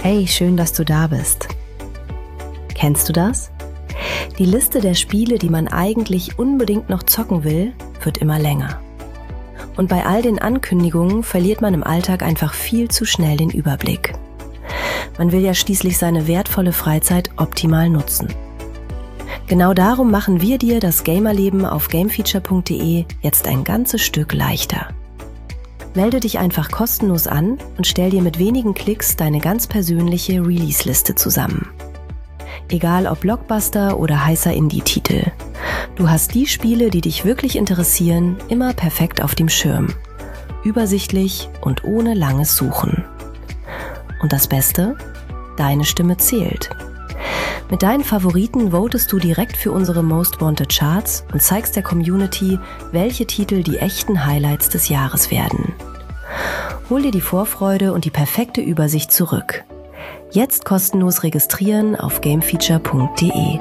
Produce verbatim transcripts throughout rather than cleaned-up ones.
Hey, schön, dass du da bist. Kennst du das? Die Liste der Spiele, die man eigentlich unbedingt noch zocken will, wird immer länger. Und bei all den Ankündigungen verliert man im Alltag einfach viel zu schnell den Überblick. Man will ja schließlich seine wertvolle Freizeit optimal nutzen. Genau darum machen wir dir das Gamerleben auf gamefeature punkt de jetzt ein ganzes Stück leichter. Melde dich einfach kostenlos an und stell dir mit wenigen Klicks deine ganz persönliche Release-Liste zusammen. Egal ob Blockbuster oder heißer Indie-Titel. Du hast die Spiele, die dich wirklich interessieren, immer perfekt auf dem Schirm. Übersichtlich und ohne langes Suchen. Und das Beste? Deine Stimme zählt. Mit deinen Favoriten votest du direkt für unsere Most Wanted Charts und zeigst der Community, welche Titel die echten Highlights des Jahres werden. Hol dir die Vorfreude und die perfekte Übersicht zurück. Jetzt kostenlos registrieren auf gamefeature punkt de.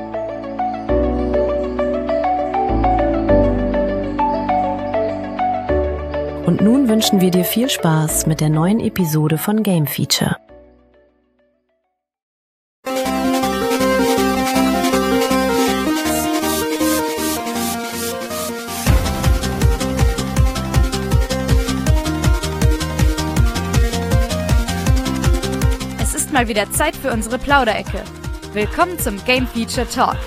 Und nun wünschen wir dir viel Spaß mit der neuen Episode von Game Feature. Mal wieder Zeit für unsere Plauderecke. Willkommen zum Game Feature Talk.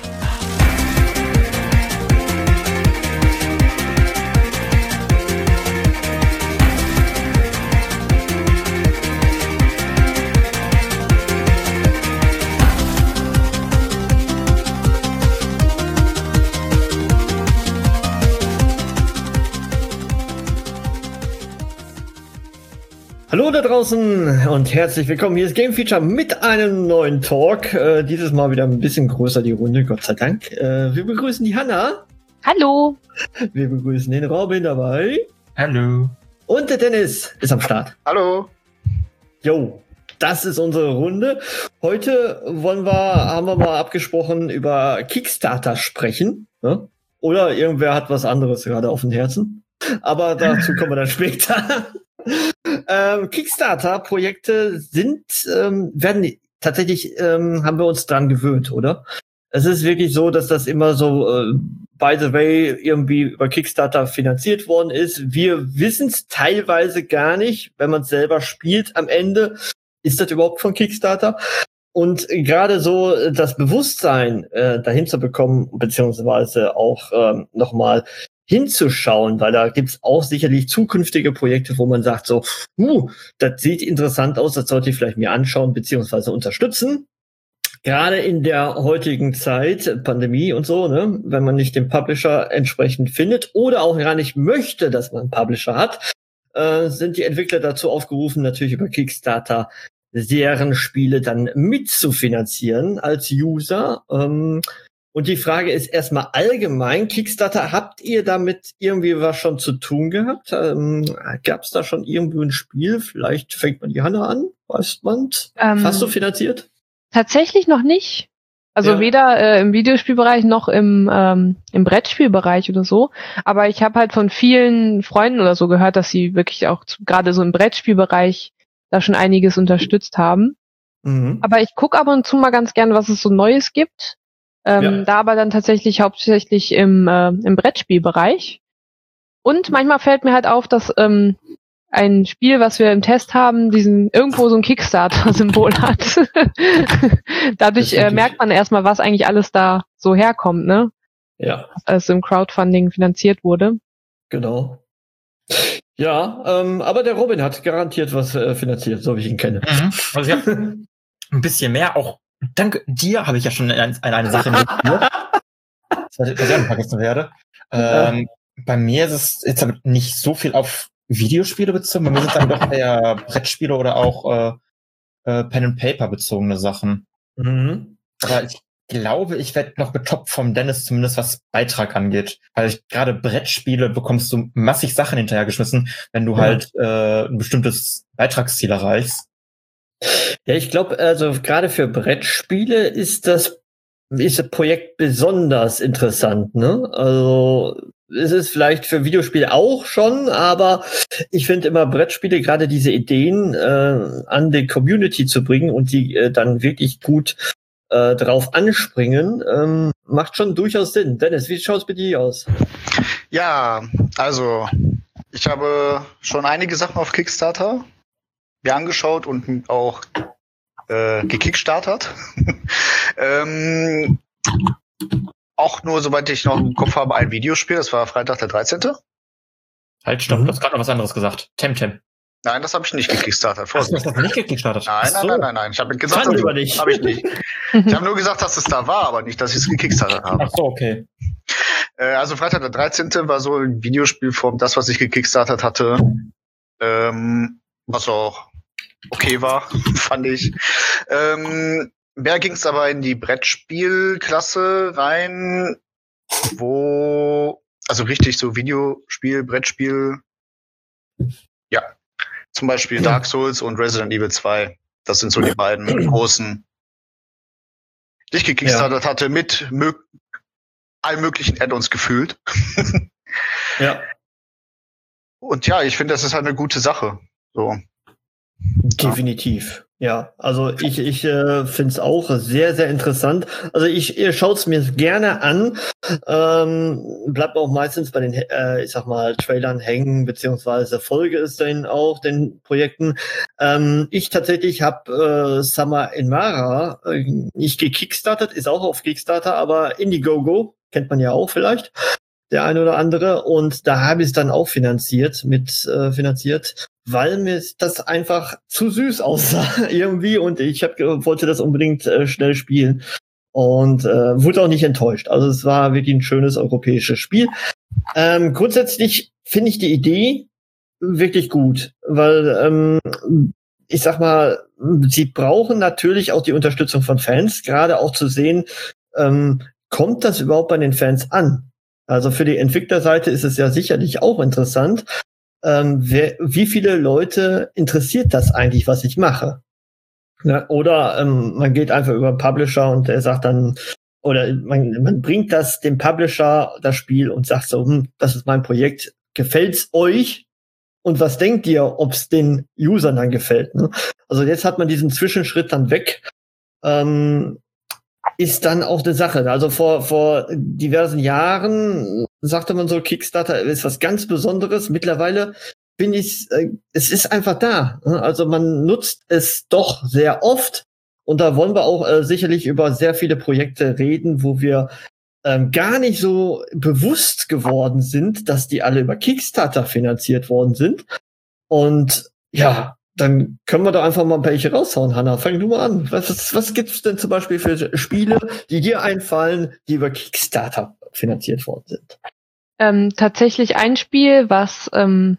Hallo da draußen und herzlich willkommen. Hier ist Game Feature mit einem neuen Talk. Äh, dieses Mal wieder ein bisschen größer die Runde, Gott sei Dank. Äh, wir begrüßen die Hanna. Hallo. Wir begrüßen den Robin dabei. Hallo. Und der Dennis ist am Start. Hallo. Jo, das ist unsere Runde. Heute wollen wir, haben wir mal abgesprochen, über Kickstarter sprechen. Ne? Oder irgendwer hat was anderes gerade auf dem Herzen. Aber dazu kommen wir dann später. Ähm, Kickstarter-Projekte sind, ähm, werden tatsächlich, ähm, haben wir uns dran gewöhnt, oder? Es ist wirklich so, dass das immer so, äh, by the way, irgendwie über Kickstarter finanziert worden ist. Wir wissen es teilweise gar nicht, wenn man es selber spielt am Ende. Ist das überhaupt von Kickstarter? Und gerade so das Bewusstsein äh, dahin zu bekommen, beziehungsweise auch ähm, nochmal hinzuschauen, weil da gibt's auch sicherlich zukünftige Projekte, wo man sagt so, uh, das sieht interessant aus, das sollte ich vielleicht mir anschauen beziehungsweise unterstützen. Gerade in der heutigen Zeit, Pandemie und so, ne, wenn man nicht den Publisher entsprechend findet oder auch gar nicht möchte, dass man einen Publisher hat, äh, sind die Entwickler dazu aufgerufen, natürlich über Kickstarter deren Spiele dann mitzufinanzieren als User. Ähm, Und die Frage ist erstmal allgemein, Kickstarter, habt ihr damit irgendwie was schon zu tun gehabt? Ähm, Gab es da schon irgendwie ein Spiel? Vielleicht fängt man die Hanna an, weiß man's? Ähm, Hast du finanziert? Tatsächlich noch nicht. Also ja. Weder äh, im Videospielbereich noch im, ähm, im Brettspielbereich oder so. Aber ich habe halt von vielen Freunden oder so gehört, dass sie wirklich auch gerade so im Brettspielbereich da schon einiges unterstützt haben. Mhm. Aber ich gucke ab und zu mal ganz gern, was es so Neues gibt. Ähm, ja. Da aber dann tatsächlich hauptsächlich im, äh, im Brettspielbereich. Und manchmal fällt mir halt auf, dass ähm, ein Spiel, was wir im Test haben, diesen irgendwo so ein Kickstarter-Symbol hat. Dadurch äh, merkt man erstmal, was eigentlich alles da so herkommt, ne? Ja. Als im Crowdfunding finanziert wurde. Genau. Ja, ähm, aber der Robin hat garantiert was äh, finanziert, so wie ich ihn kenne. Mhm. Also ich habe ein bisschen mehr auch. Dank dir habe ich ja schon eine, eine Sache investiert, was ich auch noch vergessen werde. Ähm, bei mir ist es jetzt aber nicht so viel auf Videospiele bezogen, bei mir sind dann doch eher Brettspiele oder auch äh, äh, Pen-and-Paper bezogene Sachen. Mhm. Aber ich glaube, ich werde noch getoppt vom Dennis, zumindest was Beitrag angeht. Weil ich, gerade Brettspiele bekommst du massig Sachen hinterhergeschmissen, wenn du ja. halt äh, ein bestimmtes Beitragsziel erreichst. Ja, ich glaube, also gerade für Brettspiele ist das ist das Projekt besonders interessant, ne? Also es ist vielleicht für Videospiele auch schon, aber ich finde immer Brettspiele, gerade diese Ideen äh, an die Community zu bringen und die äh, dann wirklich gut äh, drauf anspringen, ähm, macht schon durchaus Sinn. Dennis, wie schaut es bei dir aus? Ja, also ich habe schon einige Sachen auf Kickstarter mir angeschaut und auch äh, gekickstartert. ähm, auch nur, soweit ich noch im Kopf habe, ein Videospiel. Das war Freitag der dreizehnte Halt, stopp, Mhm. du hast gerade noch was anderes gesagt. Temtem. Nein, das habe ich nicht gekickstartet. Ach, du hast das nicht gekickstartet? Nein, Ach nein, so. nein, nein, nein. Ich habe gesagt, Schande dass- über dich. Habe ich nicht. Ich habe nur gesagt, dass es da war, aber nicht, dass ich es gekickstartet habe. Ach so, okay. Äh, also Freitag der dreizehnte war so in Videospielform das, was ich gekickstartet hatte. Ähm, was auch okay war, fand ich. Ähm, mehr ging es aber in die Brettspielklasse rein, wo, also richtig so Videospiel, Brettspiel, ja, zum Beispiel Dark Souls und Resident Evil zwei. Das sind so die beiden großen, die ich gekickstartet hatte, mit mö- allen möglichen Add-ons gefühlt. Ja, Und ja, ich finde, das ist halt eine gute Sache. So. definitiv. Ja, also ich, ich äh, finde es auch sehr, sehr interessant. Also ich, ihr schaut es mir gerne an. Ähm, bleibt auch meistens bei den, äh, ich sag mal, Trailern hängen, beziehungsweise folge es dann auch den Projekten. Ähm, ich tatsächlich habe äh, Summer in Mara äh, nicht gekickstartet, ist auch auf Kickstarter, aber Indiegogo, kennt man ja auch vielleicht, der eine oder andere. Und da habe ich es dann auch finanziert, mit äh, finanziert, weil mir das einfach zu süß aussah irgendwie und ich hab, wollte das unbedingt äh, schnell spielen und äh, wurde auch nicht enttäuscht. Also es war wirklich ein schönes europäisches Spiel. Ähm, grundsätzlich finde ich die Idee wirklich gut, weil ähm, ich sag mal, sie brauchen natürlich auch die Unterstützung von Fans, gerade auch zu sehen, ähm, kommt das überhaupt bei den Fans an? Also für die Entwicklerseite ist es ja sicherlich auch interessant, ähm, wer, wie viele Leute interessiert das eigentlich, was ich mache? Ja, oder ähm, man geht einfach über einen Publisher und der sagt dann, oder man, man bringt das dem Publisher, das Spiel, und sagt so, hm, das ist mein Projekt, gefällt's euch? Und was denkt ihr, ob's den Usern dann gefällt? Ne? Also jetzt hat man diesen Zwischenschritt dann weg. Ähm, ist dann auch eine Sache. Also vor, vor diversen Jahren sagte man so, Kickstarter ist was ganz Besonderes. Mittlerweile bin ich, äh, es ist einfach da. Also man nutzt es doch sehr oft. Und da wollen wir auch äh, sicherlich über sehr viele Projekte reden, wo wir ähm, gar nicht so bewusst geworden sind, dass die alle über Kickstarter finanziert worden sind. Und ja, dann können wir da einfach mal ein paar welche raushauen, Hanna. Fang du mal an. Was, was, was gibt's denn zum Beispiel für Spiele, die dir einfallen, die über Kickstarter finanziert worden sind? Ähm, tatsächlich ein Spiel, was, ähm,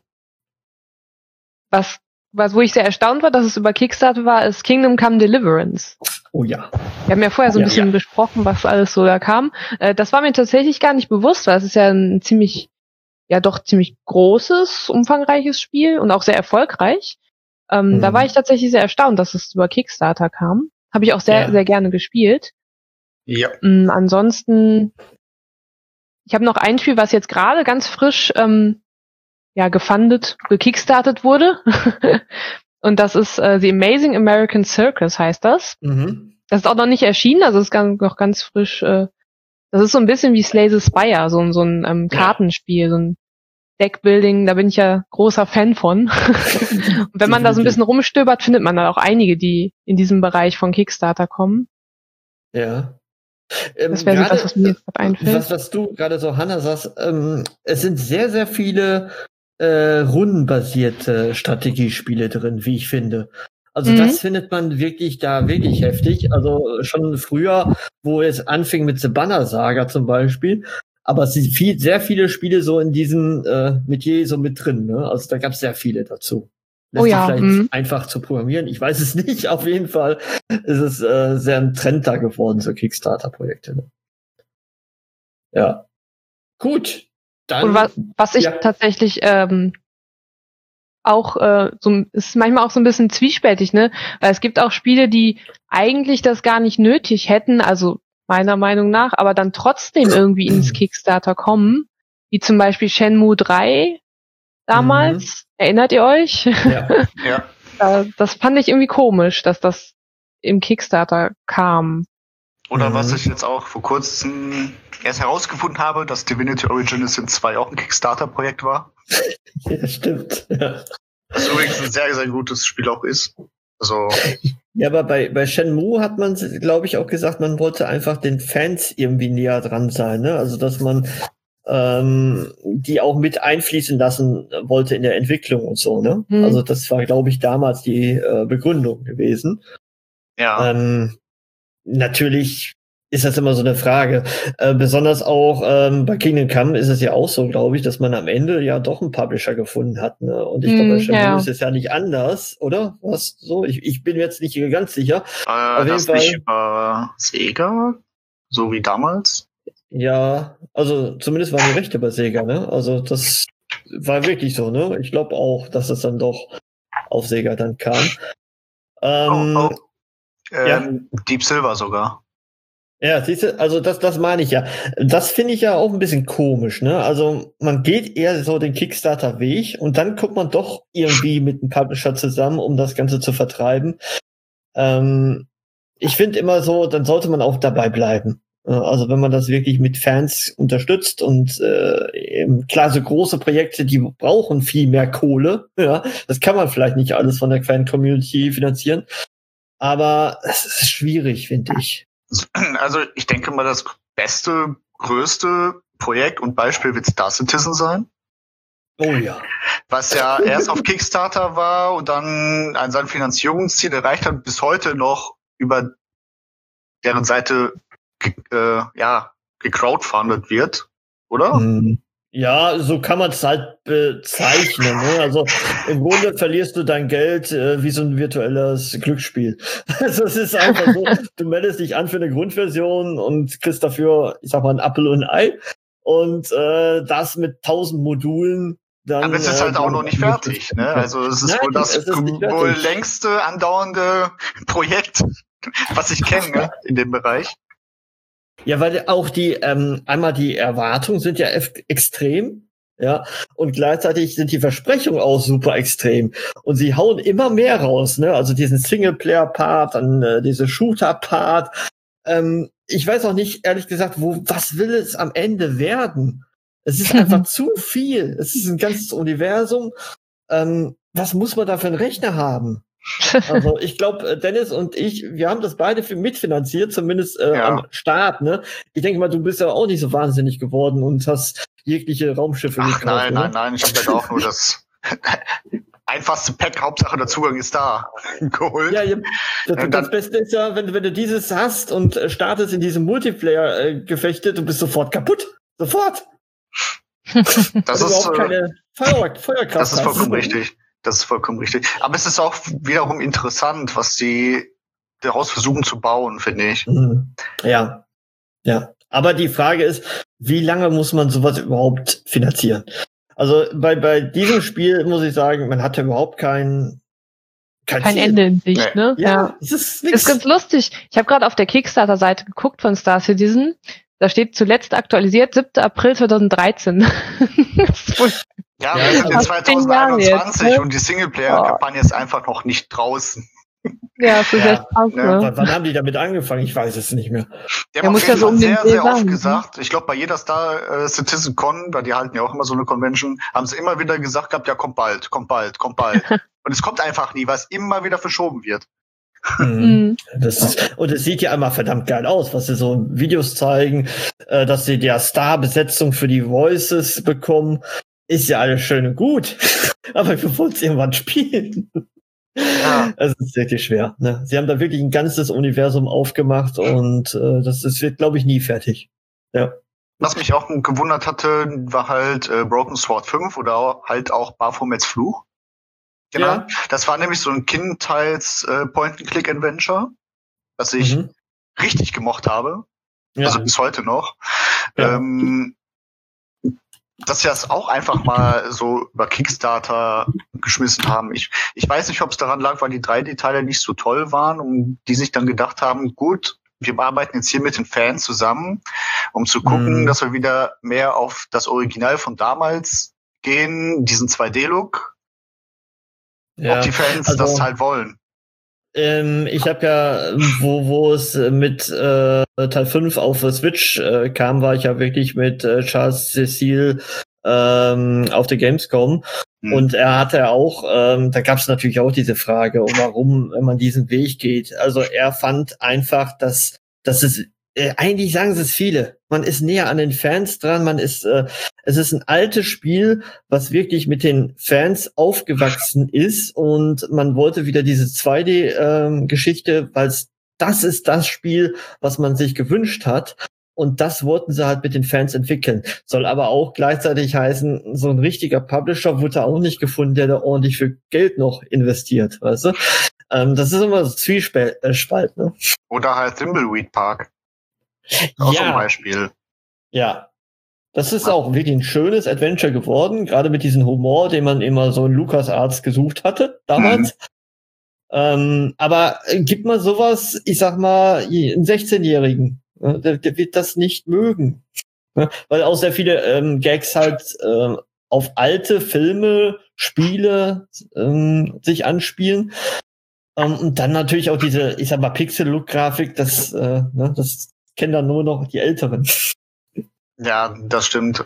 was, was, wo ich sehr erstaunt war, dass es über Kickstarter war, ist Kingdom Come Deliverance. Oh ja. Wir haben ja vorher so ein Ja, bisschen ja. besprochen, was alles so da kam. Äh, das war mir tatsächlich gar nicht bewusst, weil es ist ja ein ziemlich, ja doch ziemlich großes, umfangreiches Spiel und auch sehr erfolgreich. Ähm, Mhm. Da war ich tatsächlich sehr erstaunt, dass es über Kickstarter kam. Habe ich auch sehr, Ja. sehr gerne gespielt. Ja. Ähm, ansonsten, ich habe noch ein Spiel, was jetzt gerade ganz frisch ähm, ja gefundet, gekickstartet wurde. Und das ist äh, The Amazing American Circus, heißt das. Mhm. Das ist auch noch nicht erschienen, also ist ganz, noch ganz frisch. Äh, das ist so ein bisschen wie Slay the Spire, so, ein- so ein ähm, Ja. Kartenspiel, so ein Deckbuilding, da bin ich ja großer Fan von. Und wenn man da so ein bisschen rumstöbert, findet man da auch einige, die in diesem Bereich von Kickstarter kommen. Ja. Ähm, Das wäre so gerade, das, was mir jetzt gerade einfällt. Was, was du gerade so, Hanna, sagst, ähm, es sind sehr, sehr viele äh, rundenbasierte Strategiespiele drin, wie ich finde. Also Mhm. das findet man wirklich da wirklich heftig. Also schon früher, wo es anfing mit The Banner Saga zum Beispiel. Aber es sind viel, sehr viele Spiele so in diesem äh, Metier so mit drin. Ne? Also da gab es sehr viele dazu. Lässt Oh sich ja, vielleicht mhm. einfach zu programmieren. Ich weiß es nicht. Auf jeden Fall ist es äh, sehr ein Trend da geworden, so Kickstarter-Projekte. Ne? Ja. Gut. Dann, Und was, was ich ja. tatsächlich ähm, auch äh, so ist manchmal auch so ein bisschen zwiespältig, ne? Weil es gibt auch Spiele, die eigentlich das gar nicht nötig hätten, also meiner Meinung nach, aber dann trotzdem irgendwie ins Kickstarter kommen. wie zum Beispiel Shenmue drei damals. Mhm. Erinnert ihr euch? Ja. Ja. Das fand ich irgendwie komisch, dass das im Kickstarter kam. Oder Mhm. was ich jetzt auch vor kurzem erst herausgefunden habe, dass Divinity Original Sin zwei auch ein Kickstarter-Projekt war. Ja, stimmt. Ja. Was übrigens ein sehr, sehr gutes Spiel auch ist. Also. Ja, aber bei, bei Shenmue hat man, glaube ich, auch gesagt, man wollte einfach den Fans irgendwie näher dran sein, ne? Also, dass man ähm, die auch mit einfließen lassen wollte in der Entwicklung und so, ne? Mhm. Also, das war, glaube ich, damals die äh, Begründung gewesen. Ja. Ähm, natürlich ist das immer so eine Frage. Äh, besonders auch ähm, bei Kingdom Come ist es ja auch so, glaube ich, dass man am Ende ja doch einen Publisher gefunden hat. Ne? Und ich glaube, bei Mm, Shenmue ja. ist es ja nicht anders, oder? Was so? Ich, ich bin jetzt nicht ganz sicher. Äh, Auf jeden das Fall. nicht über Sega, so wie damals. Ja, also zumindest waren die Rechte bei Sega, ne? Also das war wirklich so, ne? Ich glaube auch, dass es dann doch auf Sega dann kam. Ähm, oh, oh. ja. Ähm, Deep Silver sogar. Ja, siehst du, also das, das meine ich ja. Das finde ich ja auch ein bisschen komisch, ne? Also man geht eher so den Kickstarter-Weg und dann kommt man doch irgendwie mit einem Publisher zusammen, um das Ganze zu vertreiben. Ähm, ich finde immer so, dann sollte man auch dabei bleiben. Also wenn man das wirklich mit Fans unterstützt und äh, eben, klar, so große Projekte, die brauchen viel mehr Kohle. Ja, das kann man vielleicht nicht alles von der Fan-Community finanzieren. Aber es ist schwierig, finde ich. Also ich denke mal, das beste, größte Projekt und Beispiel wird Star Citizen sein. Oh ja. Was ja erst auf Kickstarter war und dann an sein Finanzierungsziel erreicht hat, bis heute noch über deren Seite ge äh, ja, gecrowdfundet wird, oder? Hm. Ja, so kann man es halt bezeichnen. Ne? Also im Grunde verlierst du dein Geld äh, wie so ein virtuelles Glücksspiel. Also es ist einfach so, du meldest dich an für eine Grundversion und kriegst dafür, ich sag mal, ein Apfel und ein Ei. Und äh, das mit tausend Modulen. Dann, aber es ist halt äh, auch noch nicht fertig. Ne? Also es ist Nein, wohl das es ist nicht wohl fertig. längste andauernde Projekt, was ich kenne, ne? In dem Bereich. Ja, weil auch die, ähm, einmal die Erwartungen sind ja extrem, ja, und gleichzeitig sind die Versprechungen auch super extrem. Und sie hauen immer mehr raus, ne? Also diesen Singleplayer-Part, dann äh, diese Shooter-Part. Ähm, ich weiß auch nicht, ehrlich gesagt, wo, was will es am Ende werden? Es ist einfach zu viel. Es ist ein ganzes Universum. Ähm, was muss man da für einen Rechner haben? Also ich glaube, Dennis und ich, wir haben das beide für mitfinanziert, zumindest äh, Ja. am Start. Ne? Ich denke mal, du bist ja auch nicht so wahnsinnig geworden und hast jegliche Raumschiffe Ach gekauft. nein, ne? nein, nein, ich habe da auch nur das einfachste Pack, Hauptsache der Zugang ist da, geholt. Ja, ja, das, Und das dann- Beste ist ja, wenn, du- wenn du dieses hast und äh, startest in diesem Multiplayer-Gefechte, du bist sofort kaputt. Sofort. Das Weil du ist, überhaupt äh, keine Feuer, Feuerkraft das ist hast. vollkommen richtig. Das ist vollkommen richtig. Aber es ist auch wiederum interessant, was die daraus versuchen zu bauen, finde ich. Mhm. Ja, ja. Aber die Frage ist, wie lange muss man sowas überhaupt finanzieren? Also bei, bei diesem Spiel muss ich sagen, man hatte überhaupt kein, kein, Kein Ziel. Ende in Sicht, Nee. ne? Ja, es ist Ist nix. ganz lustig. Ich habe gerade auf der Kickstarter-Seite geguckt von Star Citizen. Da steht zuletzt aktualisiert siebter April zweitausenddreizehn. Das ist wohl- Ja, Ja, wir sind in fast zehn Jahre zweitausendeinundzwanzig jetzt, ne? und die Singleplayer-Kampagne ist einfach noch nicht draußen. ja, das ist Ja, echt krass, ja. ne? Wann, wann haben die damit angefangen? Ich weiß es nicht mehr. Die Ja, haben muss auf ja jeden so Fall um den sehr, Dreh sehr oft sein, ne? gesagt, ich glaube bei jeder Star äh, Citizen Con, weil die halten ja auch immer so eine Convention, haben sie immer wieder gesagt gehabt, ja, kommt bald, kommt bald, kommt bald. Und es kommt einfach nie, weil es immer wieder verschoben wird. Mhm. Das ist, und es sieht ja immer verdammt geil aus, was sie so in Videos zeigen, äh, dass sie der Star-Besetzung für die Voices bekommen. Ist ja alles schön und gut. Aber wir wollen es irgendwann spielen. Ja. Es ist wirklich schwer. Ne? Sie haben da wirklich ein ganzes Universum aufgemacht und äh, das, das wird, glaube ich, nie fertig. Ja. Was mich auch gewundert hatte, war halt äh, Broken Sword fünf oder auch, halt auch Baphomets Fluch. Genau. Ja. Das war nämlich so ein Kindheits äh, Point-and-Click-Adventure, das ich Mhm. richtig gemocht habe. Ja. Also bis heute noch. Ja. Ähm, dass sie das auch einfach mal so über Kickstarter geschmissen haben. Ich, ich weiß nicht, ob es daran lag, weil die drei D-Teile nicht so toll waren und die sich dann gedacht haben, gut, wir arbeiten jetzt hier mit den Fans zusammen, um zu gucken, Mhm. dass wir wieder mehr auf das Original von damals gehen, diesen zwei D-Look, ob die Fans also- das halt wollen. Ähm, ich habe ja, wo, wo es mit äh, Teil fünf auf der Switch äh, kam, war ich ja wirklich mit äh, Charles Cecil ähm, auf der Gamescom. Hm. Und er hatte auch, ähm, da gab es natürlich auch diese Frage, warum man diesen Weg geht. Also er fand einfach, dass, dass es, äh, eigentlich sagen sie es viele, man ist näher an den Fans dran, man ist, äh, es ist ein altes Spiel, was wirklich mit den Fans aufgewachsen ist und man wollte wieder diese zwei D-Geschichte, weil das ist das Spiel, was man sich gewünscht hat. Und das wollten sie halt mit den Fans entwickeln. Soll aber auch gleichzeitig heißen, so ein richtiger Publisher wurde auch nicht gefunden, der da ordentlich für Geld noch investiert, weißt du? Ähm, das ist immer so Zwiespalt, äh, Spalt, ne? Oder halt Thimbleweed Park. Auch so ein Ja, Beispiel. ja. Das ist auch wirklich ein schönes Adventure geworden, gerade mit diesem Humor, den man immer so in LucasArts gesucht hatte, damals. Ähm, aber äh, gib mal sowas, ich sag mal, einen sechzehnjährigen, äh, der, der wird das nicht mögen. Ne? Weil auch sehr viele ähm, Gags halt äh, auf alte Filme, Spiele ähm, sich anspielen. Ähm, und dann natürlich auch diese, ich sag mal, Pixel-Look-Grafik, das, äh, ne, das kennen dann nur noch die Älteren. Ja, das stimmt.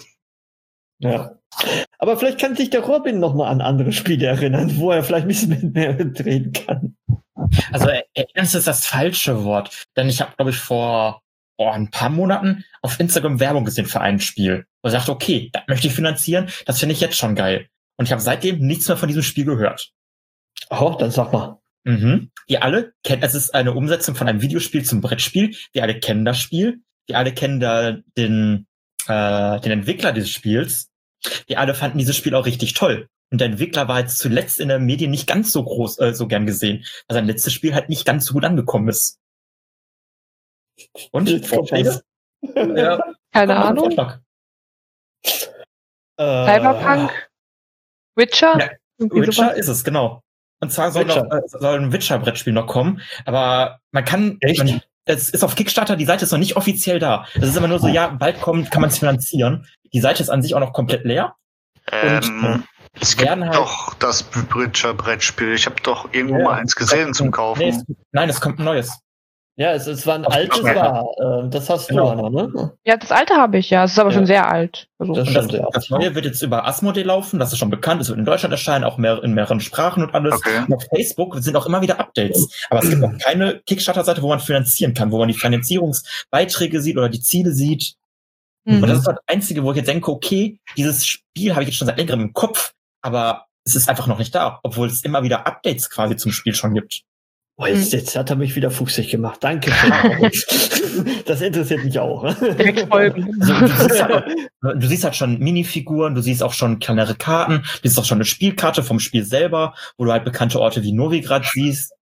Ja. Aber vielleicht kann sich der Robin noch mal an andere Spiele erinnern, wo er vielleicht ein bisschen mehr mitreden kann. Also erinnern ist das falsche Wort. Denn ich habe, glaube ich, vor oh, ein paar Monaten auf Instagram Werbung gesehen für ein Spiel. Und ich dachte, okay, das möchte ich finanzieren, das finde ich jetzt schon geil. Und ich habe seitdem nichts mehr von diesem Spiel gehört. Oh, dann sag mal. Mhm. Ihr alle kennt, es ist eine Umsetzung von einem Videospiel zum Brettspiel. Wir alle kennen das Spiel. Wir alle kennen da den, äh, den Entwickler dieses Spiels. Wir alle fanden dieses Spiel auch richtig toll. Und der Entwickler war jetzt zuletzt in den Medien nicht ganz so groß, äh, so gern gesehen, weil sein letztes Spiel halt nicht ganz so gut angekommen ist. Und? Jetzt kommt Vorschläge? Ja, Keine komm, Ahnung. Vorschlag. Äh, Cyberpunk? Witcher? Ja, Irgendwie Witcher sowas? ist es, genau. Und zwar soll, Witcher. noch, äh, soll ein Witcher-Brettspiel noch kommen, aber man kann, Echt? man, es ist auf Kickstarter, die Seite ist noch nicht offiziell da. Es ist immer nur so, ja, bald kommt, kann man es finanzieren. Die Seite ist an sich auch noch komplett leer. Ähm, es gibt werden halt- doch das Bridger-Brettspiel. Ich habe doch irgendwo Ja. mal eins gesehen zum Nee, Kaufen. es, nein, es kommt ein neues. Ja, es, es war ein Auf altes Kickstarter. war. Äh, das hast Genau. du, Anna, ne? Ja, das alte habe ich ja. Es ist aber Ja. schon sehr alt. Also, Das Und das, stimmt, ja. das neue wird jetzt über Asmodee laufen, das ist schon bekannt, es wird in Deutschland erscheinen, auch mehr, in mehreren Sprachen und alles. Okay. Und auf Facebook sind auch immer wieder Updates. Aber es gibt noch keine Kickstarter-Seite, wo man finanzieren kann, wo man die Finanzierungsbeiträge sieht oder die Ziele sieht. Mhm. Und das ist das Einzige, wo ich jetzt denke, okay, dieses Spiel habe ich jetzt schon seit längerem im Kopf, aber es ist einfach noch nicht da, obwohl es immer wieder Updates quasi zum Spiel schon gibt. Oh, jetzt, jetzt hat er mich wieder fuchsig gemacht. Danke schön. Das interessiert mich auch. direkt folgen. Also, du, siehst halt, auch- du siehst halt schon Minifiguren, du siehst auch schon kleinere Karten, du siehst auch schon eine Spielkarte vom Spiel selber, wo du halt bekannte Orte wie Novigrad siehst.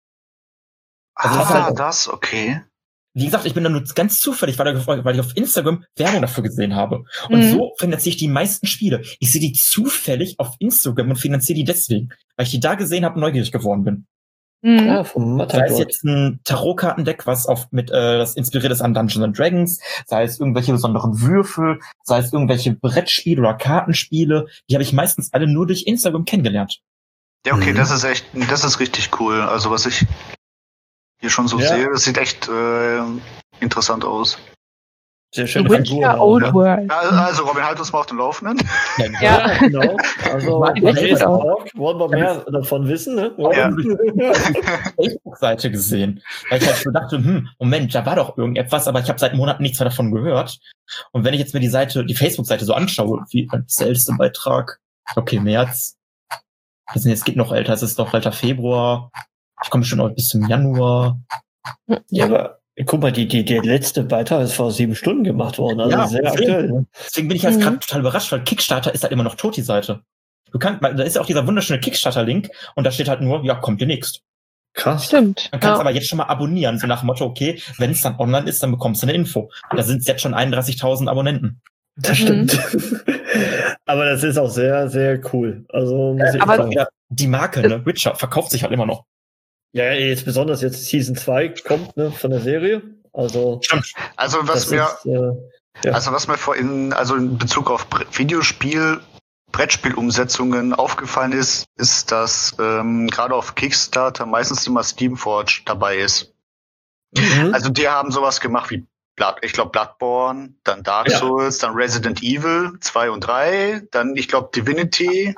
Also das ist Ah, halt- das, okay. Wie gesagt, ich bin da nur ganz zufällig, weil, da, weil ich auf Instagram Werbung dafür gesehen habe. Und Mhm. so finanziere ich die meisten Spiele. Ich sehe die zufällig auf Instagram und finanziere die deswegen, weil ich die da gesehen habe und neugierig geworden bin. Mhm. Ja, vom Sei es Matador. jetzt ein Tarotkartendeck, was auf mit äh, das inspiriert ist an Dungeons and Dragons, sei es irgendwelche besonderen Würfel, sei es irgendwelche Brettspiele oder Kartenspiele, die habe ich meistens alle nur durch Instagram kennengelernt. Ja, okay, Mhm. das ist echt, das ist richtig cool. Also was ich hier schon so Ja. sehe, das sieht echt äh, interessant aus. Sehr schön. Witcher Old ne? World. Ja, also Robin, halt uns mal auf dem Laufenden. Ja. Ja, genau. Also, War bei echt gut nächsten aus. Talk wollen wir mehr davon wissen, ne? Ja. Facebook-Seite gesehen, weil ich halt so dachte, hm, Moment, da war doch irgendetwas, aber ich habe seit Monaten nichts mehr davon gehört. Und wenn ich jetzt mir die Seite, die Facebook-Seite so anschaue, wie ein ältester Beitrag, okay, März, das ist jetzt geht noch älter, es ist doch älter Februar, ich komme schon noch bis zum Januar. Ja, aber guck mal, die, die, der letzte Beitrag ist vor sieben Stunden gemacht worden. Also Ja, sehr deswegen. aktuell. Ne? Deswegen bin ich jetzt Mhm. gerade total überrascht, weil Kickstarter ist halt immer noch tot, die Seite. Du kannst, da ist ja auch dieser wunderschöne Kickstarter-Link und da steht halt nur, ja, kommt demnächst. Krass. Stimmt. Man kann es Ja. aber jetzt schon mal abonnieren, so nach dem Motto, okay, wenn es dann online ist, dann bekommst du eine Info. Da sind es jetzt schon einunddreißigtausend Abonnenten. Das Mhm. stimmt. Aber das ist auch sehr, sehr cool. Also muss ich Aber- sagen. Ja, die Marke, ne, Witcher, verkauft sich halt immer noch. Ja, jetzt besonders jetzt Season zwei kommt, ne, von der Serie. Also, also was mir, ist, äh, ja. also was mir vorhin, also in Bezug auf Videospiel, Brettspielumsetzungen aufgefallen ist, ist, dass ähm, gerade auf Kickstarter meistens immer Steamforge dabei ist. Mhm. Also die haben sowas gemacht wie Blood, ich glaube Bloodborne, dann Dark ja. Souls, dann Resident Evil zwei und drei, dann ich glaube Divinity.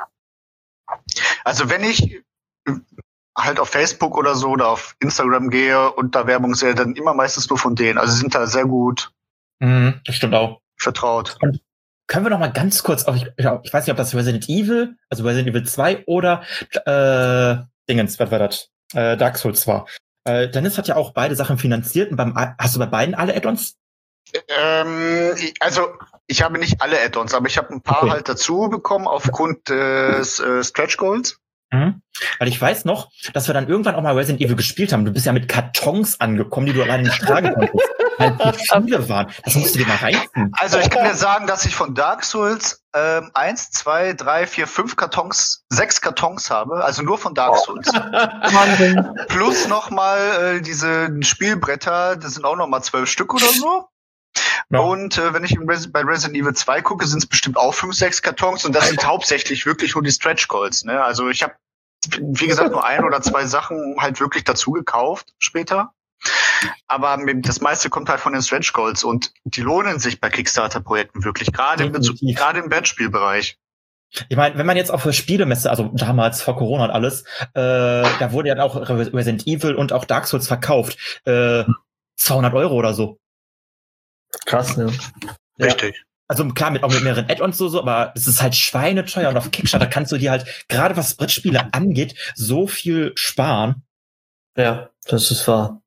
Also wenn ich halt auf Facebook oder so oder auf Instagram gehe und da Werbung sehe, dann immer meistens nur von denen. Also sind da sehr gut mhm, das stimmt auch. vertraut. Und können wir noch mal ganz kurz, auf, ich, ich weiß nicht, ob das Resident Evil, also Resident Evil zwei oder äh, Dingens, was war das? Äh, Dark Souls war. Äh, Dennis hat ja auch beide Sachen finanziert. Und beim, hast du bei beiden alle Add-ons? Ähm, also ich habe nicht alle Add-ons, aber ich habe ein paar okay. halt dazu bekommen aufgrund des äh, Stretch Goals. Mhm. Weil ich weiß noch, dass wir dann irgendwann auch mal Resident Evil gespielt haben. Du bist ja mit Kartons angekommen, die du alleine nicht tragen konntest. Weil die viele waren. Das musst du dir mal reinziehen. Also ich kann dir sagen, dass ich von Dark Souls ähm, eins, zwei, drei, vier, fünf Kartons, sechs Kartons habe. Also nur von Dark Souls. Wahnsinn. Plus nochmal äh, diese Spielbretter, das sind auch nochmal zwölf Stück oder so. Ja. Und äh, wenn ich Res- bei Resident Evil zwei gucke, sind es bestimmt auch fünf, sechs Kartons und das sind hauptsächlich wirklich nur die Stretch Goals. Ne? Also ich habe, wie gesagt, nur ein oder zwei Sachen halt wirklich dazu gekauft später. Aber das meiste kommt halt von den Stretch Goals und die lohnen sich bei Kickstarter-Projekten wirklich, gerade im, Bezug, gerade im Brettspielbereich. Ich meine, wenn man jetzt auf der Spielemesse, also damals vor Corona und alles, äh, da wurde ja auch Resident Evil und auch Dark Souls verkauft. Äh, zweihundert Euro oder so. Krass, ne? Richtig. Ja. Also klar, mit auch mit mehreren Add-ons so, so, aber es ist halt schweineteuer und auf Kickstarter kannst du dir halt, gerade was Brettspiele angeht, so viel sparen. Ja, das ist wahr.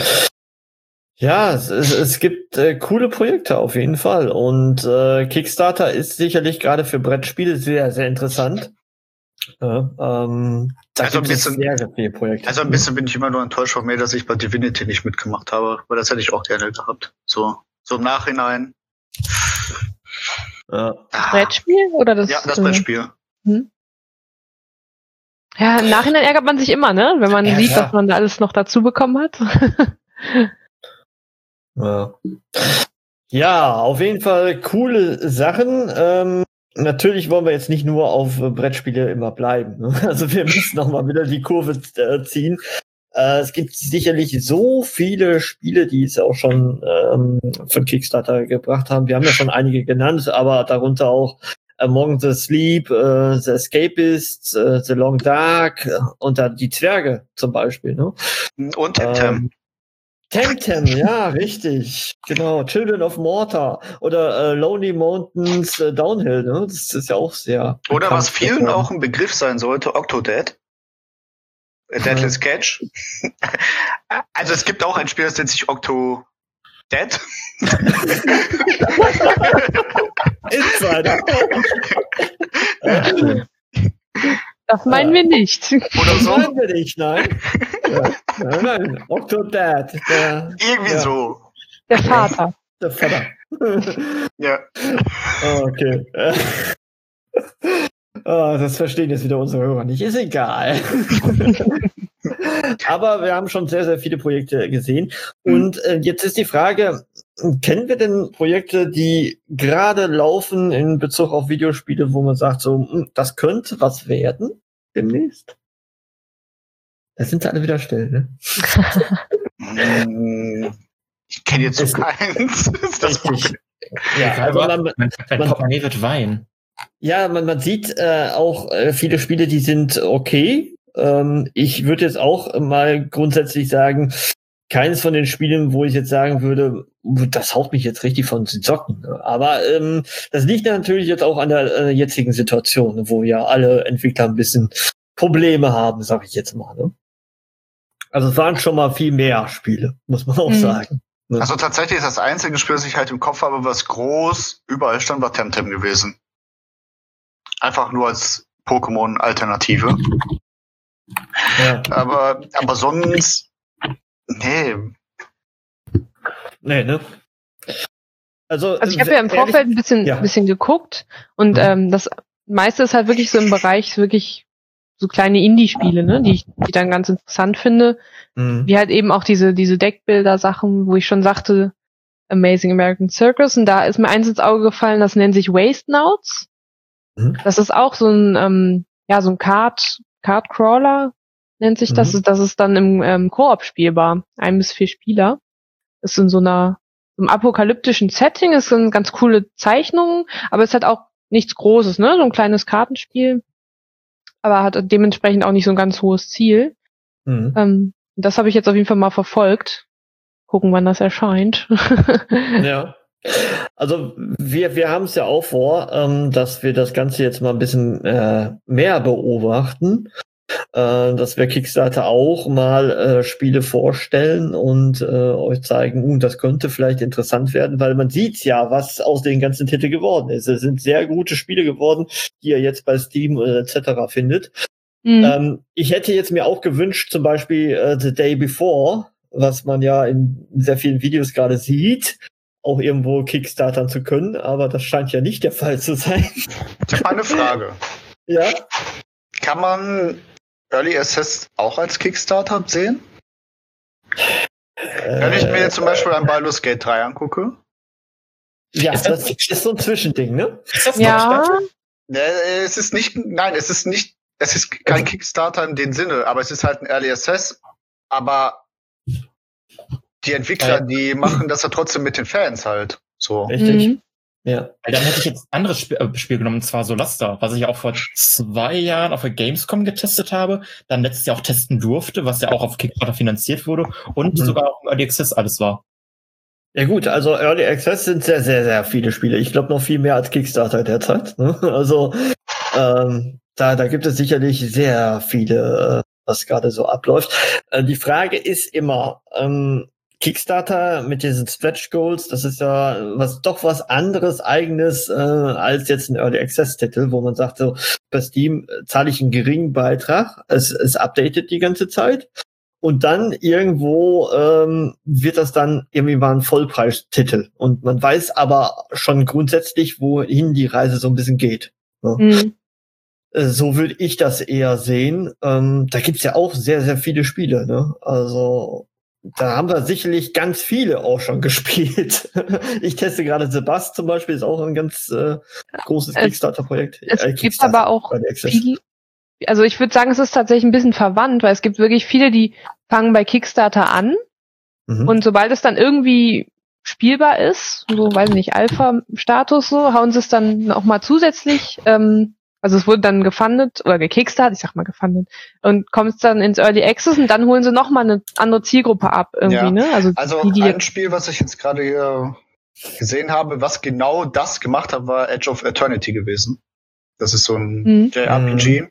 Ja, es, es, es gibt äh, coole Projekte auf jeden Fall und äh, Kickstarter ist sicherlich gerade für Brettspiele sehr, sehr interessant. Ja, ähm, da also gibt ein bisschen, es sehr, sehr viele Projekte. Also ein bisschen bin ich immer nur enttäuscht von mir, dass ich bei Divinity nicht mitgemacht habe, weil das hätte ich auch gerne gehabt. So, so im Nachhinein. Ja. Das Brettspiel oder das? Ja, das Brettspiel. Hm? Ja, im Nachhinein ärgert man sich immer, ne? Wenn man ja, sieht, klar. was man da alles noch dazu bekommen hat. Ja. Ja, auf jeden Fall coole Sachen. Ähm, natürlich wollen wir jetzt nicht nur auf äh, Brettspiele immer bleiben. Ne? Also wir müssen noch mal wieder die Kurve äh, ziehen. Äh, es gibt sicherlich so viele Spiele, die es auch schon ähm, von Kickstarter gebracht haben. Wir haben ja schon einige genannt, aber darunter auch Among the Sleep, äh, The Escapist, äh, The Long Dark äh, und dann die Zwerge zum Beispiel. Ne? Und Temtem. Ähm, Temtem, ja, richtig. Genau. Children of Mortar oder äh, Lonely Mountains äh, Downhill. Ne? Das ist ja auch sehr. Oder was vielen geworden. auch ein Begriff sein sollte, Octodad. A Deadless Catch. Also es gibt auch ein Spiel, das nennt sich Octo Dead. Insider. Das meinen wir nicht. Oder so. Nein, wir nicht, nein. Ja, nein, nein. Octodad. Der, Irgendwie ja. so. Der Vater. Der Vater. Ja. Oh, okay. Oh, das verstehen jetzt wieder unsere Hörer nicht. Ist egal. Aber wir haben schon sehr, sehr viele Projekte gesehen. Und äh, jetzt ist die Frage, kennen wir denn Projekte, die gerade laufen in Bezug auf Videospiele, wo man sagt, so, mh, das könnte was werden demnächst? Da sind sie alle wieder still, ne? Ich kenne jetzt so keins. Ist das richtig. Ja, also man, mein, mein man- Portemonnaie wird weinen. Ja, man, man sieht äh, auch äh, viele Spiele, die sind okay. Ähm, ich würde jetzt auch mal grundsätzlich sagen, keines von den Spielen, wo ich jetzt sagen würde, das haut mich jetzt richtig von den Socken. Ne? Aber ähm, das liegt natürlich jetzt auch an der äh, jetzigen Situation, wo ja alle Entwickler ein bisschen Probleme haben, sag ich jetzt mal. Ne? Also es waren schon mal viel mehr Spiele, muss man auch Mhm. sagen. Ne? Also tatsächlich ist das einzige Spiel, das ich halt im Kopf habe, was groß überall stand, war Temtem gewesen. Einfach nur als Pokémon-Alternative. Ja. Aber, aber sonst, nee. Nee, ne? Also, Also ich habe ja im ehrlich- Vorfeld ein bisschen, ja. bisschen geguckt und Mhm. ähm, das meiste ist halt wirklich so im Bereich wirklich so kleine Indie-Spiele, ne, die ich die dann ganz interessant finde. Mhm. Wie halt eben auch diese, diese Deckbilder-Sachen, wo ich schon sagte, Amazing American Circus. Und da ist mir eins ins Auge gefallen, das nennt sich Wastenauts. Mhm. Das ist auch so ein, ähm, ja, so ein Card, Card-Crawler nennt sich das. Mhm. Das ist dann im ähm, Koop spielbar. Ein bis vier Spieler. Ist in so einer, so einem apokalyptischen Setting, ist so eine ganz coole Zeichnung, aber es hat auch nichts Großes, ne? So ein kleines Kartenspiel. Aber hat dementsprechend auch nicht so ein ganz hohes Ziel. Mhm. Ähm, das habe ich jetzt auf jeden Fall mal verfolgt. Gucken, wann das erscheint. Ja. Also wir, wir haben es ja auch vor, ähm, dass wir das Ganze jetzt mal ein bisschen äh, mehr beobachten, äh, dass wir Kickstarter auch mal äh, Spiele vorstellen und äh, euch zeigen, uh, das könnte vielleicht interessant werden, weil man sieht ja, was aus den ganzen Titeln geworden ist. Es sind sehr gute Spiele geworden, die ihr jetzt bei Steam äh, et cetera findet. Mhm. Ähm, ich hätte jetzt mir auch gewünscht, zum Beispiel äh, The Day Before, was man ja in sehr vielen Videos gerade sieht, auch irgendwo Kickstartern zu können, aber das scheint ja nicht der Fall zu sein. Ich habe mal eine Frage. Ja. Kann man Early Access auch als Kickstarter sehen? Wenn ich mir jetzt zum Beispiel ein Baldur's Gate drei angucke. Ja, Ist das das- ist so ein Zwischending, ne? Ist das Ja, Ne, es ist nicht, nein, es ist nicht, es ist kein Kickstarter in dem Sinne, aber es ist halt ein Early Access. Aber die Entwickler, Äh. die machen das ja trotzdem mit den Fans halt. So. Richtig. Mhm. Ja. Weil dann hätte ich jetzt ein anderes Spiel, äh, Spiel genommen, und zwar Solasta, was ich auch vor zwei Jahren auf der Gamescom getestet habe, dann letztes Jahr auch testen durfte, was ja auch auf Kickstarter finanziert wurde und Mhm. sogar auch im Early Access alles war. Ja gut, also Early Access sind sehr, sehr, sehr viele Spiele. Ich glaube noch viel mehr als Kickstarter derzeit. Ne? Also ähm, da, da gibt es sicherlich sehr viele, äh, was gerade so abläuft. Äh, die Frage ist immer, ähm, Kickstarter mit diesen Stretch Goals, das ist ja was doch was anderes, eigenes äh, als jetzt ein Early Access Titel, wo man sagt, so bei Steam äh, zahle ich einen geringen Beitrag, es, es updatet die ganze Zeit und dann irgendwo ähm, wird das dann irgendwie mal ein Vollpreistitel und man weiß aber schon grundsätzlich, wohin die Reise so ein bisschen geht. Ne? Mhm. Äh, So würde ich das eher sehen. Ähm, da gibt's ja auch sehr, sehr viele Spiele. Ne? Also da haben wir sicherlich ganz viele auch schon gespielt. Ich teste gerade The Bus zum Beispiel, ist auch ein ganz äh, großes Es- Kickstarter-Projekt. Es Äh, gibt Kickstarter, aber auch Early Access. viel, also ich würde sagen, es ist tatsächlich ein bisschen verwandt, weil es gibt wirklich viele, die fangen bei Kickstarter an Mhm. und sobald es dann irgendwie spielbar ist, so weiß ich nicht, Alpha-Status, so, hauen sie es dann auch mal zusätzlich, ähm, also es wurde dann gefundet oder gekickstartet, ich sag mal gefundet, und kommt es dann ins Early Access und dann holen sie noch mal eine andere Zielgruppe ab irgendwie, Ja. ne? Also, Also die, die ein jetzt, Spiel, was ich jetzt gerade hier gesehen habe, was genau das gemacht hat, war Edge of Eternity gewesen. Das ist so ein Mhm. J R P G,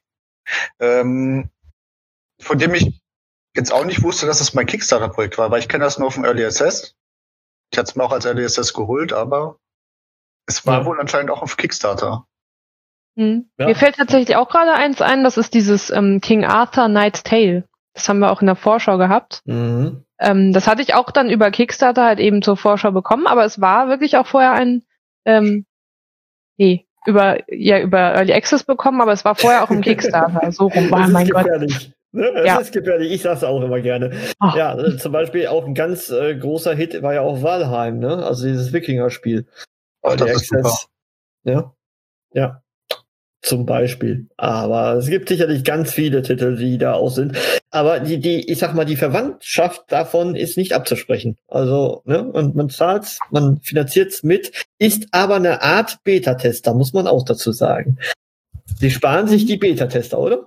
ähm, von dem ich jetzt auch nicht wusste, dass es mein Kickstarter-Projekt war, weil ich kenne das nur auf dem Early Access. Ich hatte es mir auch als Early Access geholt, aber es war Ja. wohl anscheinend auch auf Kickstarter. hm. Ja. Mir fällt tatsächlich auch gerade eins ein, das ist dieses ähm, King Arthur Knight's Tale. Das haben wir auch in der Vorschau gehabt. Mhm. Ähm, das hatte ich auch dann über Kickstarter halt eben zur Vorschau bekommen, aber es war wirklich auch vorher ein, ähm, nee, über, ja, über Early Access bekommen, aber es war vorher auch im Kickstarter. So rum war, Das mein ist Gott. gefährlich. Ne? Das Ja. ist gefährlich. Ich sag's auch immer gerne. Ach. Ja, äh, zum Beispiel auch ein ganz äh, großer Hit war ja auch Valheim, ne? Also dieses Wikinger-Spiel. Ach, das Early ist super. Ja. Ja. Zum Beispiel. Aber es gibt sicherlich ganz viele Titel, die da auch sind. Aber die, die, ich sag mal, die Verwandtschaft davon ist nicht abzusprechen. Also, ne, und man zahlt's, man finanziert's mit, ist aber eine Art Beta-Tester, muss man auch dazu sagen. Sie sparen sich die Beta-Tester, oder?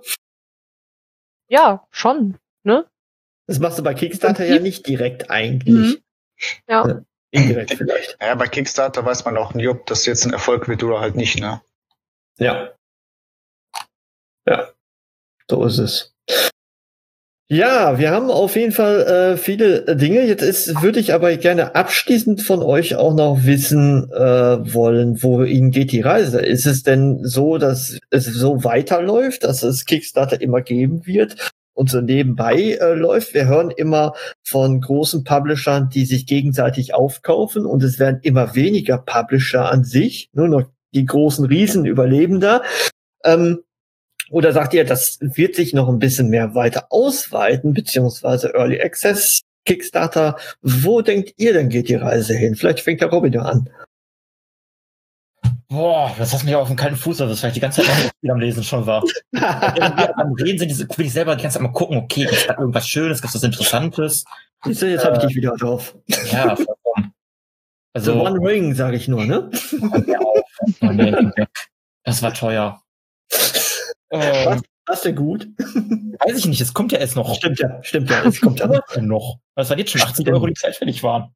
Ja, schon, ne? Das machst du bei Kickstarter Prinzip- ja nicht direkt eigentlich. Ja. Ja. Indirekt vielleicht. Ja, bei Kickstarter weiß man auch nie, ob das jetzt ein Erfolg wird oder halt nicht, ne? Ja. Ja. So ist es. Ja, wir haben auf jeden Fall äh, viele Dinge. Jetzt ist, würde ich aber gerne abschließend von euch auch noch wissen äh, wollen, wohin geht die Reise? Ist es denn so, dass es so weiterläuft, dass es Kickstarter immer geben wird und so nebenbei äh, läuft? Wir hören immer von großen Publishern, die sich gegenseitig aufkaufen und es werden immer weniger Publisher an sich, nur noch die großen Riesen überleben da. Ähm, Oder sagt ihr, das wird sich noch ein bisschen mehr weiter ausweiten, beziehungsweise Early Access, Kickstarter? Wo denkt ihr denn geht die Reise hin? Vielleicht fängt der Robin ja an. Boah, das hast du mich auf dem kalten Fuß, also das vielleicht die ganze Zeit noch viel am Lesen schon war. Während wir am Reden sind, will ich selber die ganze Zeit mal gucken, okay, ist da irgendwas Schönes, gibt es was Interessantes? Siehst du, jetzt äh, habe ich dich wieder drauf. Ja, vollkommen. Also, The One Ring, sage ich nur, ne? Oh, nee, das war teuer. Ähm, was denn gut? Weiß ich nicht, es kommt ja erst noch. Stimmt ja, stimmt ja, es kommt ja noch. Das waren jetzt schon achtzig Euro, die zeitfällig waren.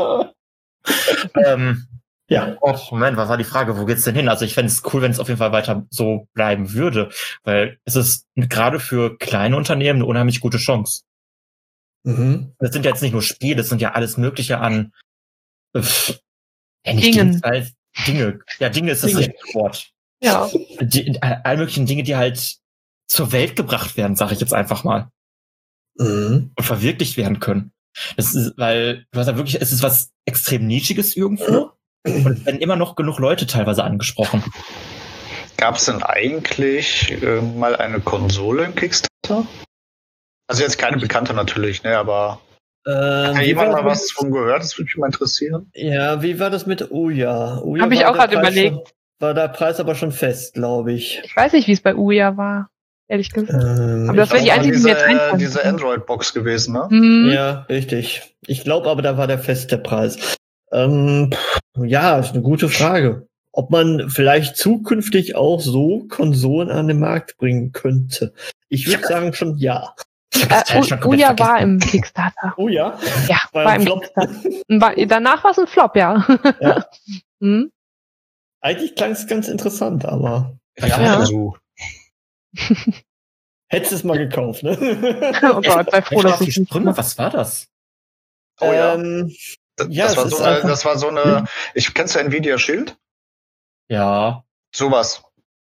ähm, ja. Oh, Moment, was war die Frage? Wo geht's denn hin? Also ich fände es cool, wenn es auf jeden Fall weiter so bleiben würde, weil es ist gerade für kleine Unternehmen eine unheimlich gute Chance. Mhm. Das sind ja jetzt nicht nur Spiele, das sind ja alles Mögliche an äh, ja, nicht Dingen. Dinge, Dinge. Ja, Dinge ist das Dinge. Wort. Ja. Die, all möglichen Dinge, die halt zur Welt gebracht werden, sage ich jetzt einfach mal. Mhm. Und verwirklicht werden können. Das ist, weil, du hast ja wirklich, es ist was extrem Nischiges irgendwo. Und es werden immer noch genug Leute teilweise angesprochen. Gab es denn eigentlich äh, mal eine Konsole im Kickstarter? Also jetzt keine bekannte natürlich, ne, aber Ähm, hat wie jemand war mal das was von gehört? Das würde mich mal interessieren. mit, ja, wie war das mit Ouya? Ouya Hab ich war auch der gerade Preis überlegt. Schon, war der Preis aber schon fest, glaube ich. Ich weiß nicht, wie es bei Ouya war, ehrlich gesagt. Ähm, Aber das ich wäre die glaub, einzige, die diese, mir jetzt einfällt. diese Android-Box gewesen, ne? Mhm. Ja, richtig. Ich glaube aber, da war der feste Preis. Ähm, pff, ja, ist eine gute Frage. Ob man vielleicht zukünftig auch so Konsolen an den Markt bringen könnte. Ich würde sagen schon ja. Äh, Ouya war im Kickstarter. Oh ja? Ja, War war ein im Flop. Kickstarter. War, danach war es ein Flop, ja. Ja. Hm? Eigentlich klang es ganz interessant, aber Ich habe Ja. versucht. hättest es mal gekauft, ne? Oh Gott, sei froh, dass die ich nicht Sprünge, was war das? Oh ja. Ähm, Das, ja, das, es war ist so eine, einfach- das war so eine, ich kennst du Nvidia Shield? Ja. Sowas.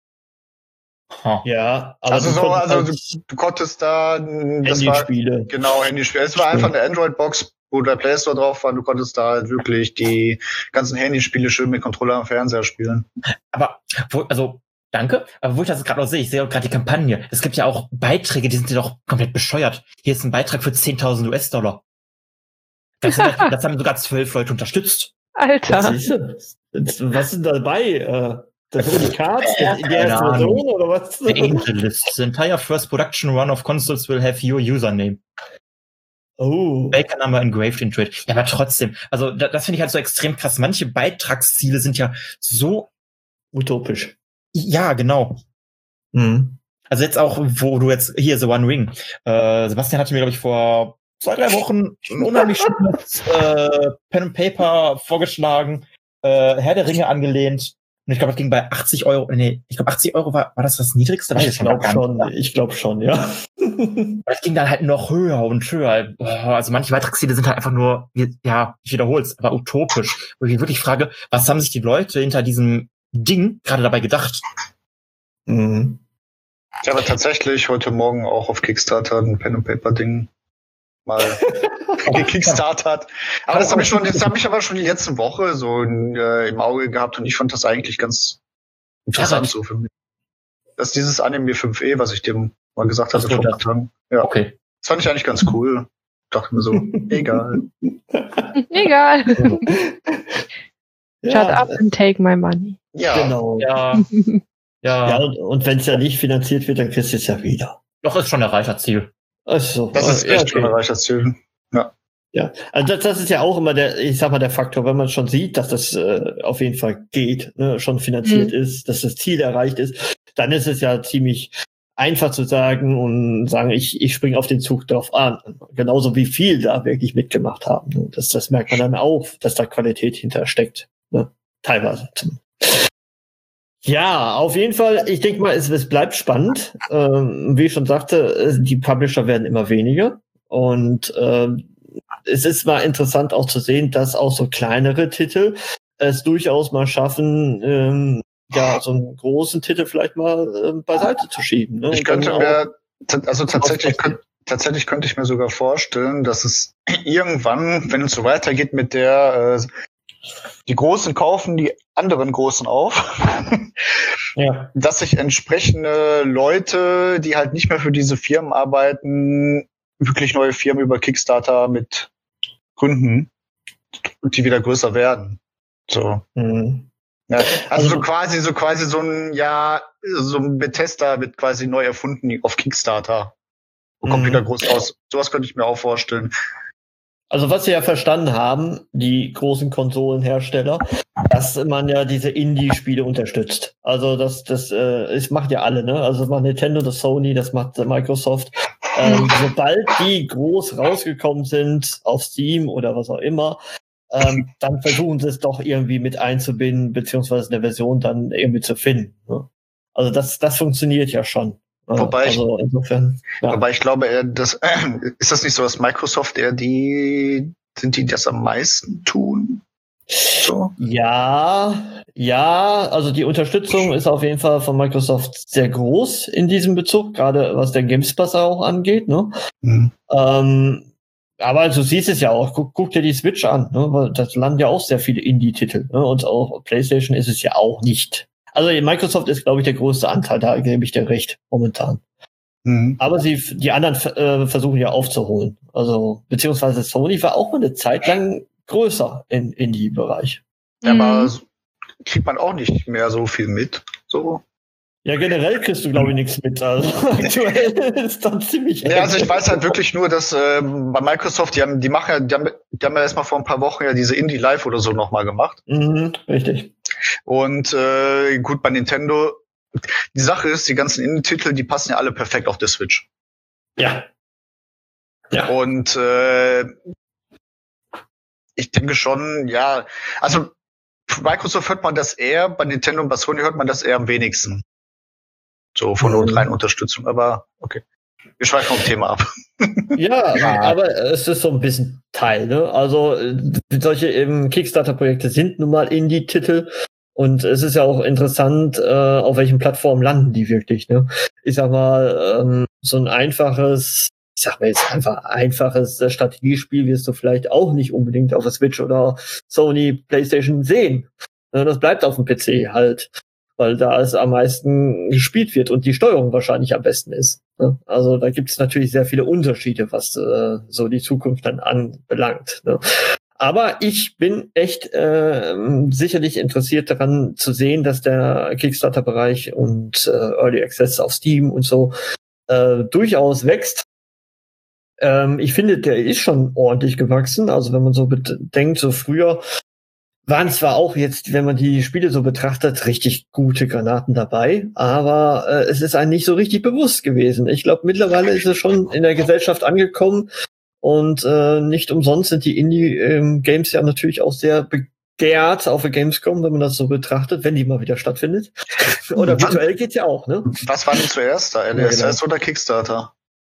Huh. ja, aber Also du so, konntest also halt du, du konntest da, das war, Handyspiele. genau, Handyspiel. Es war einfach eine Android-Box, wo der Play Store drauf war. Du konntest da halt wirklich die ganzen Handyspiele schön mit Controller am Fernseher spielen. Aber, wo, also, danke, aber wo ich das gerade auch sehe, ich sehe auch gerade die Kampagne. Es gibt ja auch Beiträge, die sind ja doch komplett bescheuert. Hier ist ein Beitrag für zehntausend US-Dollar. Das, sind, das haben sogar zwölf Leute unterstützt. Alter. Siehst du? Was ist denn dabei? Äh, das Unikat? Ja, in der ersten keine Ahnung. Version oder was? The Angel List. The entire first production run of consoles will have your username. Oh. Baker number engraved into it. Ja, aber trotzdem. Also, da, das finde ich halt so extrem krass. Manche Beitragsziele sind ja so, Utopisch. ja, genau. Mhm. Also jetzt auch, wo du jetzt, hier, The One Ring. Äh, Sebastian hatte mir, glaube ich, vor zwei, drei Wochen ein unheimlich schönes äh, Pen and Paper vorgeschlagen, äh, Herr der Ringe angelehnt. Und ich glaube, das ging bei achtzig Euro, nee, ich glaube, achtzig Euro war, war das das Niedrigste? Weiß Ich schon glaube gar nicht. schon, ich glaube schon, ja. Das ging dann halt noch höher und höher. Boah, also manche Beitragsziele sind halt einfach nur, ja, ich wiederhole es, aber utopisch. Wo ich mich wirklich frage, was haben sich die Leute hinter diesem Ding gerade dabei gedacht? Mhm. Ich habe tatsächlich heute Morgen auch auf Kickstarter ein Pen and Paper Ding mal gekickstartert. Aber das habe ich schon, das habe ich aber schon die letzte Woche so in, äh, im Auge gehabt und ich fand das eigentlich ganz interessant so für mich. Das ist dieses Anime fünf E, was ich dem mal gesagt hatte Ach so, vor ein paar das- Tagen. Ja, Okay. das fand ich eigentlich ganz cool. Dachte mir so, egal. Egal. Ja, Shut up and take my money. Ja, Genau. Ja, ja. Ja, und, und wenn es ja nicht finanziert wird, dann kriegst du es ja wieder. Doch, ist schon erreicht, das Ziel. Also, das ist ja, echt okay. schon erreicht, das Ziel. Ja, also das, das ist ja auch immer der, ich sag mal, der Faktor, wenn man schon sieht, dass das äh, auf jeden Fall geht, ne, schon finanziert Mhm. ist, dass das Ziel erreicht ist, dann ist es ja ziemlich einfach zu sagen und sagen, ich, ich springe auf den Zug drauf an. Genauso wie viel da wirklich mitgemacht haben. Ne? Das, das merkt man dann auch, dass da Qualität hinter steckt. Ne? Teilweise. Ja, auf jeden Fall, ich denke mal, es, es bleibt spannend. Ähm, wie ich schon sagte, die Publisher werden immer weniger. Und ähm, es ist mal interessant auch zu sehen, dass auch so kleinere Titel es durchaus mal schaffen, ähm, ja, so einen großen Titel vielleicht mal ähm, beiseite zu schieben. Ne? Ich Und dann könnte auch- mir, t- also tatsächlich, könnt, tatsächlich könnte ich mir sogar vorstellen, dass es irgendwann, wenn es so weitergeht mit der, äh, die Großen kaufen die anderen Großen auf, Ja. dass sich entsprechende Leute, die halt nicht mehr für diese Firmen arbeiten, wirklich neue Firmen über Kickstarter mit gründen und die wieder größer werden. So. Mhm. Ja, also so quasi, so quasi so ein, ja, so ein Bethesda wird quasi neu erfunden auf Kickstarter. Und kommt Mhm. wieder groß raus. Sowas könnte ich mir auch vorstellen. Also was sie ja verstanden haben, die großen Konsolenhersteller, dass man ja diese Indie-Spiele unterstützt. Also das, das, äh, das macht ja alle, ne? Also das macht Nintendo, das Sony, das macht Microsoft. Ähm, sobald die groß rausgekommen sind auf Steam oder was auch immer, ähm, dann versuchen sie es doch irgendwie mit einzubinden, beziehungsweise eine Version dann irgendwie zu finden. Ne? Also das, das funktioniert ja schon. Wobei ich- also insofern. Ja. Aber ich glaube, eher, das, äh, ist das nicht so, dass Microsoft eher die, sind die, die das am meisten tun? So? Ja, ja, also die Unterstützung ist auf jeden Fall von Microsoft sehr groß in diesem Bezug, gerade was den Games Pass auch angeht. Ne? Mhm. Ähm, aber du siehst es ja auch, guck, guck dir die Switch an, ne? Weil das landen ja auch sehr viele Indie-Titel. Ne? Und auch PlayStation ist es ja auch nicht. Also Microsoft ist, glaube ich, der größte Anteil, da gebe ich dir recht, momentan. Mhm. Aber sie, die anderen äh, versuchen ja aufzuholen. Also, beziehungsweise Sony war auch mal eine Zeit lang größer in Indie-Bereich. Ja, aber Mhm. so kriegt man auch nicht mehr so viel mit. So. Ja, generell kriegst du, glaube ich, nichts mit. Also aktuell ist dann ziemlich Ja, also ich weiß halt wirklich nur, dass äh, bei Microsoft, die haben, die machen ja, die haben, die haben ja erstmal vor ein paar Wochen ja diese Indie Live oder so nochmal gemacht. Mhm, richtig. Und äh, gut, bei Nintendo, die Sache ist, die ganzen Indie-Titel, die passen ja alle perfekt auf der Switch. Ja. Ja. Und äh, ich denke schon, ja, also für Microsoft hört man das eher, bei Nintendo und bei Sony hört man das eher am wenigsten. So von Mhm. der reinen Unterstützung, aber okay. Wir schweifen vom Thema ab. Ja, aber es ist so ein bisschen Teil, ne? Also äh, solche eben Kickstarter-Projekte sind nun mal Indie-Titel und es ist ja auch interessant, äh, auf welchen Plattformen landen die wirklich, ne? Ich sag mal, ähm, so ein einfaches, ich sag mal jetzt einfach einfaches äh, Strategiespiel wirst du vielleicht auch nicht unbedingt auf der Switch oder Sony PlayStation sehen. Äh, das bleibt auf dem P C halt, weil da es am meisten gespielt wird und die Steuerung wahrscheinlich am besten ist. Ne? Also da gibt es natürlich sehr viele Unterschiede, was äh, so die Zukunft dann anbelangt. Ne? Aber ich bin echt äh, sicherlich interessiert daran zu sehen, dass der Kickstarter-Bereich und äh, Early Access auf Steam und so äh, durchaus wächst. Ähm, ich finde, der ist schon ordentlich gewachsen. Also wenn man so bedenkt, so früher waren zwar auch jetzt, wenn man die Spiele so betrachtet, richtig gute Granaten dabei, aber äh, es ist einem nicht so richtig bewusst gewesen. Ich glaube, mittlerweile ist es schon in der Gesellschaft angekommen und äh, nicht umsonst sind die Indie-Games ja natürlich auch sehr begehrt auf der Gamescom, wenn man das so betrachtet, wenn die mal wieder stattfindet. Oder virtuell geht's ja auch, ne? Was war denn zuerst da? L S S Ja, genau. oder Kickstarter?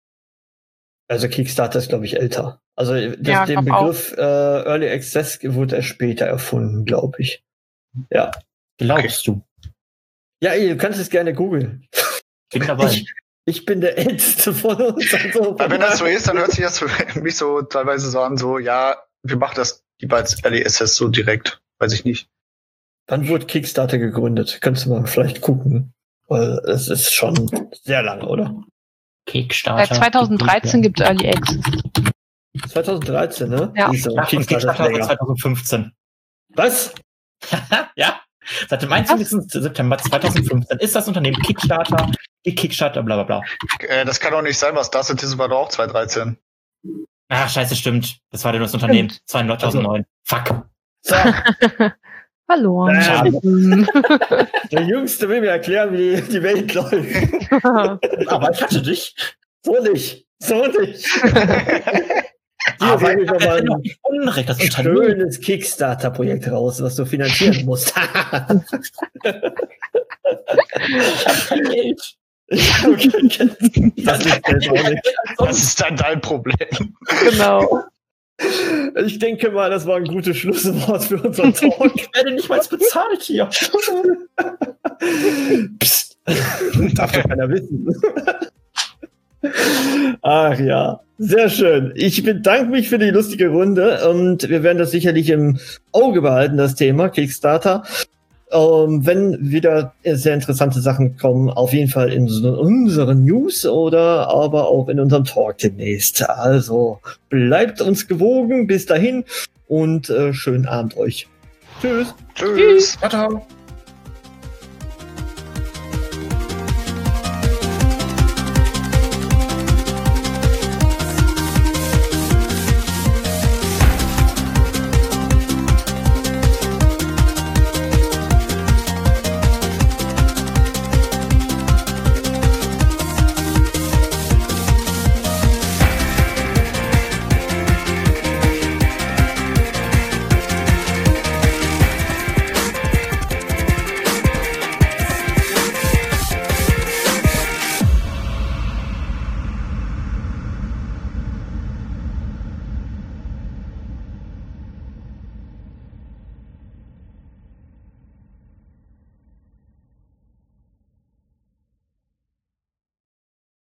Also Kickstarter ist, glaube ich, älter. Also das, Ja, den glaub Begriff äh, Early Access wurde erst später erfunden, glaube ich. Ja. Glaubst du? Ja, du kannst es gerne googeln. Bin dabei. Ich, ich bin der Älteste von uns. Also Weil wenn das so ist, dann hört sich das für mich so teilweise so an, so, ja, wir machen das lieber als L S S so direkt. Weiß ich nicht. Wann wurde Kickstarter gegründet? Kannst du mal vielleicht gucken. Weil es ist schon sehr lange, oder? Kickstarter. Seit zweitausenddreizehn gibt es Early Access. zweitausenddreizehn, ne? Ja. Siehst du, Ja, und Kickstarter Kickstarter ist seit länger. zweitausendfünfzehn. Was? Ja. Seit dem einundzwanzigsten September zweitausendfünfzehn ist das Unternehmen Kickstarter, die Kickstarter, bla bla bla. Äh, das kann doch nicht sein, was das ist, war doch auch zweitausenddreizehn. Ach, scheiße, stimmt. Das war denn das Unternehmen. zweitausendneun. Fuck. So, Verloren. Ähm. der Jüngste will mir erklären, wie die Welt läuft. Aber ich hatte dich. So nicht. So nicht. Hier Aber hol ich noch mal ich ein nicht Unrecht, das Unternehmen. schönes Kickstarter-Projekt raus, was du finanzieren musst. Ich habe kein Geld. Okay. Das ist jetzt auch nicht. Das ist dann dein Problem. Genau. Ich denke mal, das war ein gutes Schlusswort für unseren Talk. Ich werde nicht mal bezahlt hier. Psst. Darf doch keiner wissen. Ach ja, sehr schön. Ich bedanke mich für die lustige Runde und wir werden das sicherlich im Auge behalten, das Thema Kickstarter. Ähm, wenn wieder sehr interessante Sachen kommen, auf jeden Fall in so unseren News oder aber auch in unserem Talk demnächst. Also bleibt uns gewogen. Bis dahin und äh, schönen Abend euch. Tschüss. Tschüss. Ciao, ciao.